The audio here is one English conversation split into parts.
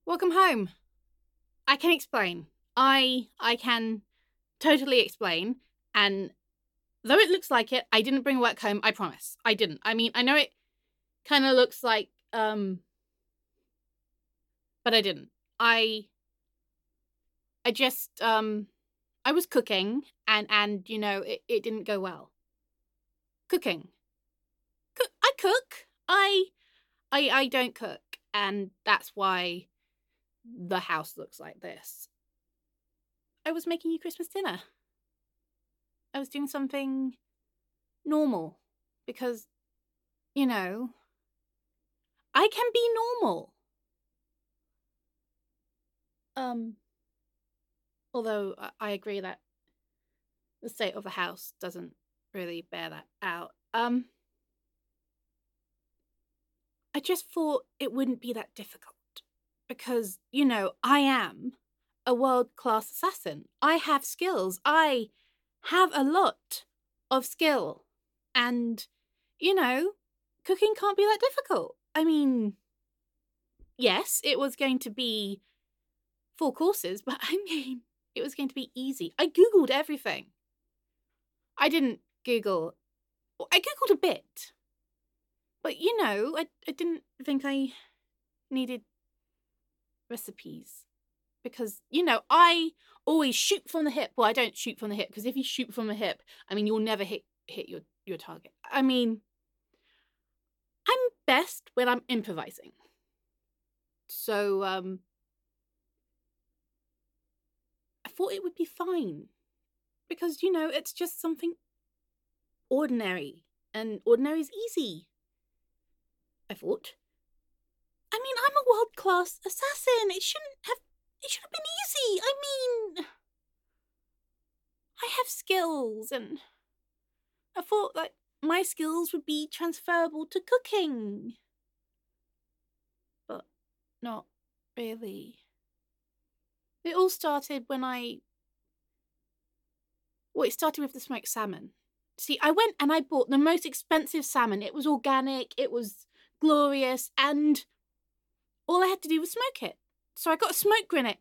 Welcome home. I can explain. I can totally explain. And though it looks like it, I didn't bring work home. I promise. I didn't. I mean, I know it kind of looks like, but I didn't. I just, I was cooking and it didn't go well. Cooking. I cook. I don't cook. And that's why the house looks like this. I was making you Christmas dinner. I was doing something normal because, I can be normal. Although I agree that the state of the house doesn't really bear that out. I just thought it wouldn't be that difficult because, I am a world-class assassin. I have skills. I have a lot of skill. And, cooking can't be that difficult. I mean, yes, it was going to be 4 courses, but I mean, it was going to be easy. I Googled everything. I didn't Google. I Googled a bit. But, I didn't think I needed recipes. Because, I always shoot from the hip. Well, I don't shoot from the hip, because if you shoot from the hip, I mean, you'll never hit your target. I mean, I'm best when I'm improvising. So, I thought it would be fine. Because, it's just something ordinary. And ordinary is easy, I thought. I mean, I'm a world-class assassin. It should have been easy. I mean, I have skills, and I thought that my skills would be transferable to cooking. But not really. It all started when it started with the smoked salmon. See, I went and I bought the most expensive salmon. It was organic, it was glorious, and all I had to do was smoke it. So I got a smoke grenade.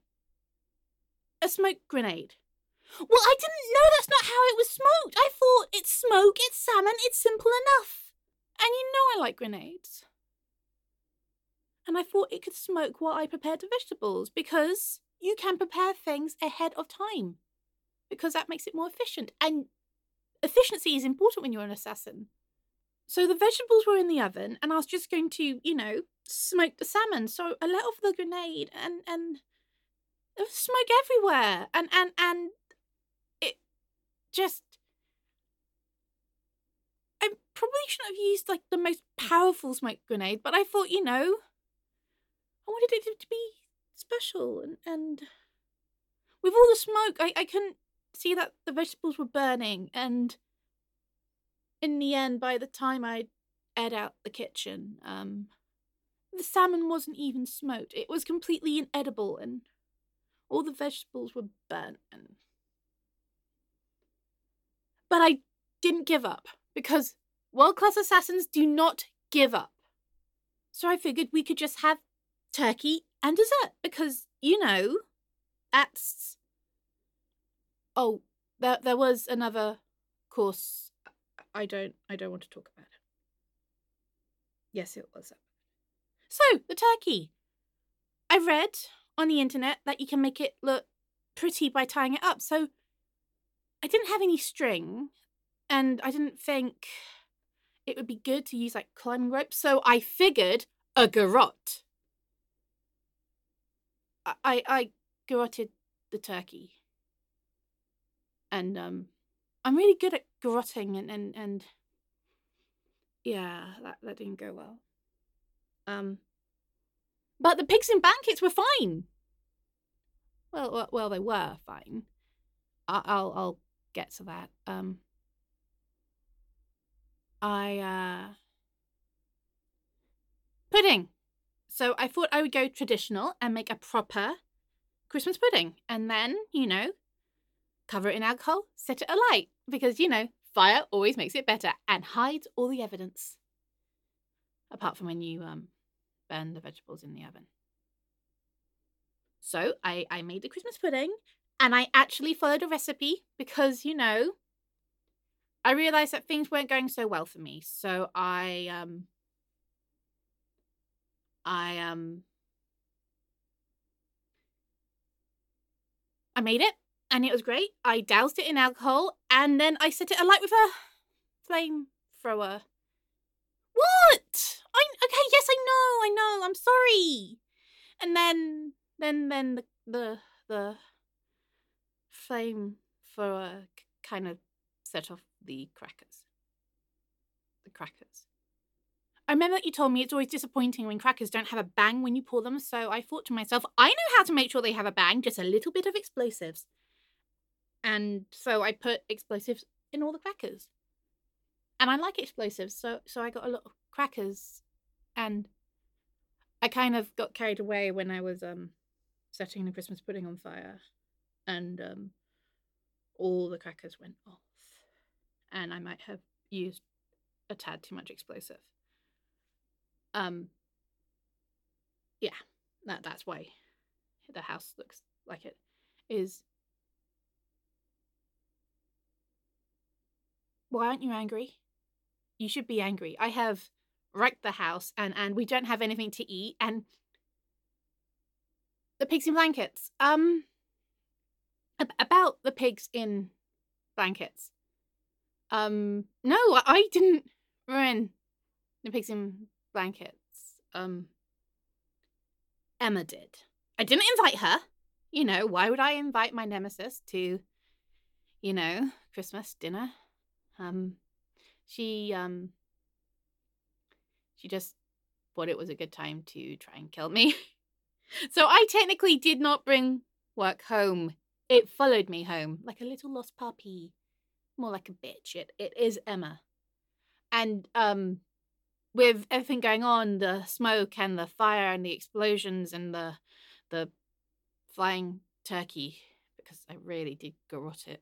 Well, I didn't know that's not how it was smoked. I thought it's smoke, it's salmon, it's simple enough. And I like grenades. And I thought it could smoke while I prepared the vegetables, because you can prepare things ahead of time, because that makes it more efficient. And efficiency is important when you're an assassin. So the vegetables were in the oven, and I was just going to, smoke the salmon. So I let off the grenade, and there was smoke everywhere. And it just... I probably shouldn't have used, the most powerful smoke grenade, but I thought, I wanted it to be special. And with all the smoke, I couldn't see that the vegetables were burning. And in the end, by the time I'd aired out the kitchen, the salmon wasn't even smoked. It was completely inedible, and all the vegetables were burnt. But I didn't give up, because world-class assassins do not give up. So I figured we could just have turkey and dessert, because, that's... Oh, there was another course. I don't want to talk about it. Yes, it was. So, the turkey. I read on the internet that you can make it look pretty by tying it up. So, I didn't have any string, and I didn't think it would be good to use climbing ropes. So I figured a garrote. I garroted the turkey. And I'm really good at garroting, and yeah, that didn't go well. But the pigs in blankets were fine. Well, they were fine. I'll get to that. Pudding. So I thought I would go traditional and make a proper Christmas pudding, and then cover it in alcohol, set it alight, because fire always makes it better and hides all the evidence. Apart from when you burn the vegetables in the oven. So I made the Christmas pudding, and I actually followed a recipe because, I realized that things weren't going so well for me. So I made it, and it was great. I doused it in alcohol, and then I set it alight with a flamethrower. What? Okay, yes, I know, I'm sorry. And then the flamethrower kind of set off the crackers. The crackers. I remember that you told me it's always disappointing when crackers don't have a bang when you pour them, so I thought to myself, I know how to make sure they have a bang, just a little bit of explosives. And so I put explosives in all the crackers. And I like explosives, so I got a lot of crackers, and I kind of got carried away when I was setting the Christmas pudding on fire, and all the crackers went off, and I might have used a tad too much explosive. Yeah, that's why the house looks like it is. Why aren't you angry? You should be angry. I have wrecked the house, and we don't have anything to eat, and the pigs in blankets. About the pigs in blankets. No, I didn't ruin the pigs in blankets. Emma did. I didn't invite her. Why would I invite my nemesis to, Christmas dinner? She just thought it was a good time to try and kill me. So I technically did not bring work home. It followed me home like a little lost puppy. More like a bitch. It is Emma. And with everything going on, the smoke and the fire and the explosions and the flying turkey, because I really did garrot it.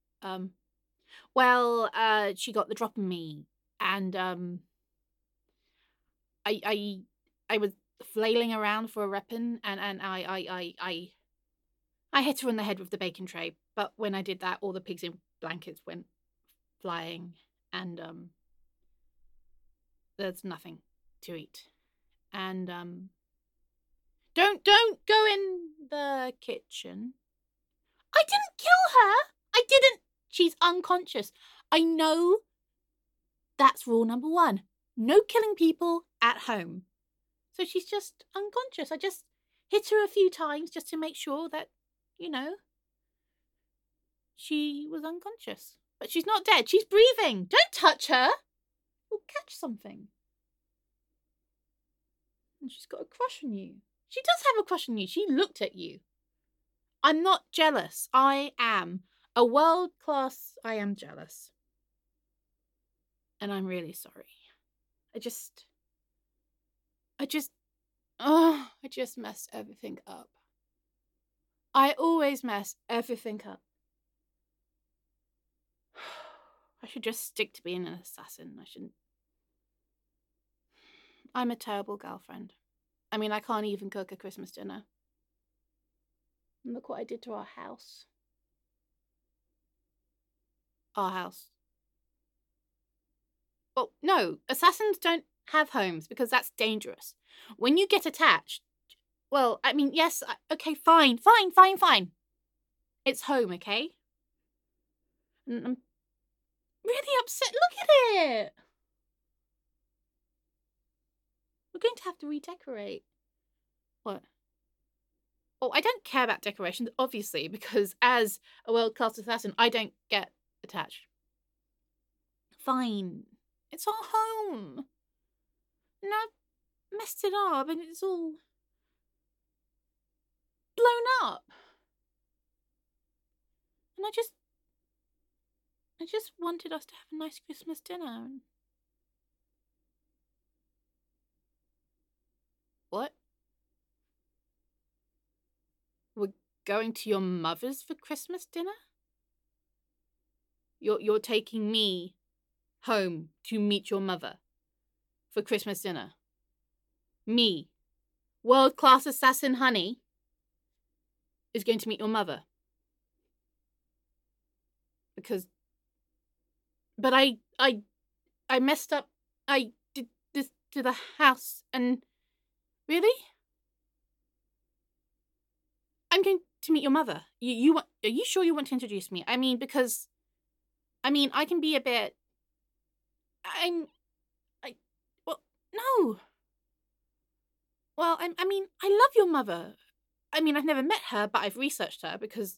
She got the drop on me, and I was flailing around for a weapon, and I hit her on the head with the bacon tray. But when I did that, all the pigs in blankets went flying, and there's nothing to eat. And don't go in the kitchen. I didn't kill her. I didn't. She's unconscious. I know that's rule number 1. No killing people at home. So she's just unconscious. I just hit her a few times just to make sure that, she was unconscious. But she's not dead. She's breathing. Don't touch her. We'll catch something. And she's got a crush on you. She does have a crush on you. She looked at you. I'm not jealous. I am a world-class. I am jealous. And I'm really sorry. I just messed everything up. I always mess everything up. I should just stick to being an assassin. I shouldn't. I'm a terrible girlfriend. I mean, I can't even cook a Christmas dinner. And look what I did to our house. Our house. Well, no, assassins don't have homes because that's dangerous. When you get attached, well, I mean, yes, okay, fine. It's home, okay? And I'm really upset. Look at it. We're going to have to redecorate. What? Oh, I don't care about decorations, obviously, because as a world-class assassin, I don't get attached. Fine. It's our home. And I've messed it up and it's all blown up. And I just wanted us to have a nice Christmas dinner. What? We're going to your mother's for Christmas dinner? You're taking me home to meet your mother for Christmas dinner. Me, world-class assassin Honey. is going to meet your mother. But I messed up. I did this to the house and... Really? I'm going to meet your mother. Are you sure you want to introduce me? I mean, because... I can be a bit... Well, no. Well, I love your mother. I've never met her, but I've researched her because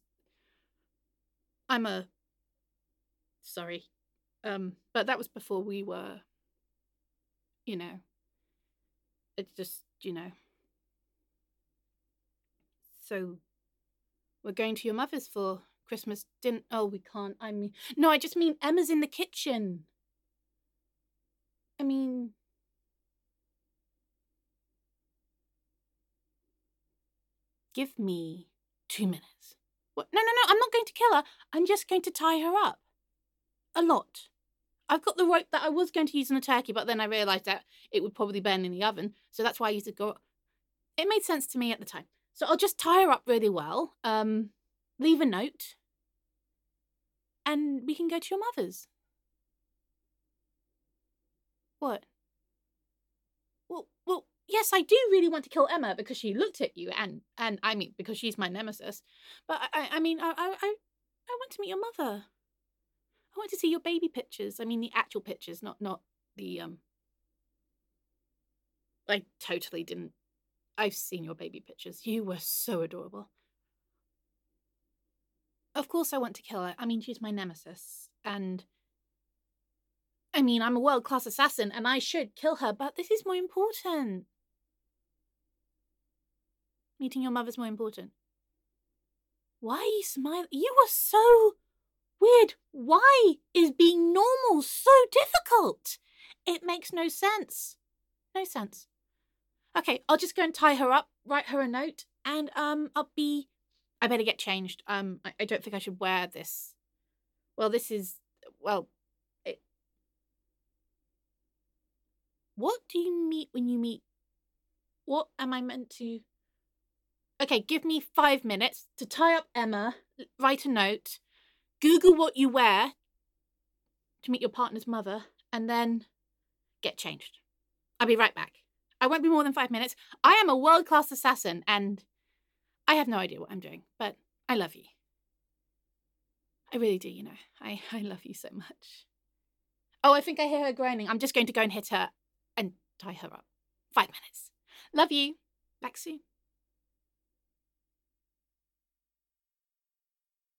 sorry. But that was before we were, it's just, So, we're going to your mother's for Christmas dinner. Oh, we can't. No, I just mean Emma's in the kitchen. Give me 2 minutes. What? No, I'm not going to kill her. I'm just going to tie her up. A lot. I've got the rope that I was going to use on a turkey, but then I realised that it would probably burn in the oven, so that's why I used it. It made sense to me at the time. So I'll just tie her up really well, leave a note, and we can go to your mother's. What? Well, yes, I do really want to kill Emma because she looked at you, and because she's my nemesis. But I want to meet your mother. I want to see your baby pictures. The actual pictures, not the I totally didn't. I've seen your baby pictures. You were so adorable. Of course I want to kill her. She's my nemesis. And I'm a world-class assassin and I should kill her, but this is more important. Meeting your mother's more important. Why are you smiling? You are so weird. Why is being normal so difficult? It makes no sense. No sense. Okay, I'll just go and tie her up, write her a note, and I better get changed. I don't think I should wear this. Well, this is... What do you meet when you meet... What am I meant to... Okay, give me 5 minutes to tie up Emma, write a note, Google what you wear to meet your partner's mother, and then get changed. I'll be right back. I won't be more than 5 minutes. I am a world-class assassin, and I have no idea what I'm doing, but I love you. I really do, I love you so much. Oh, I think I hear her groaning. I'm just going to go and hit her and tie her up. 5 minutes. Love you. Back soon.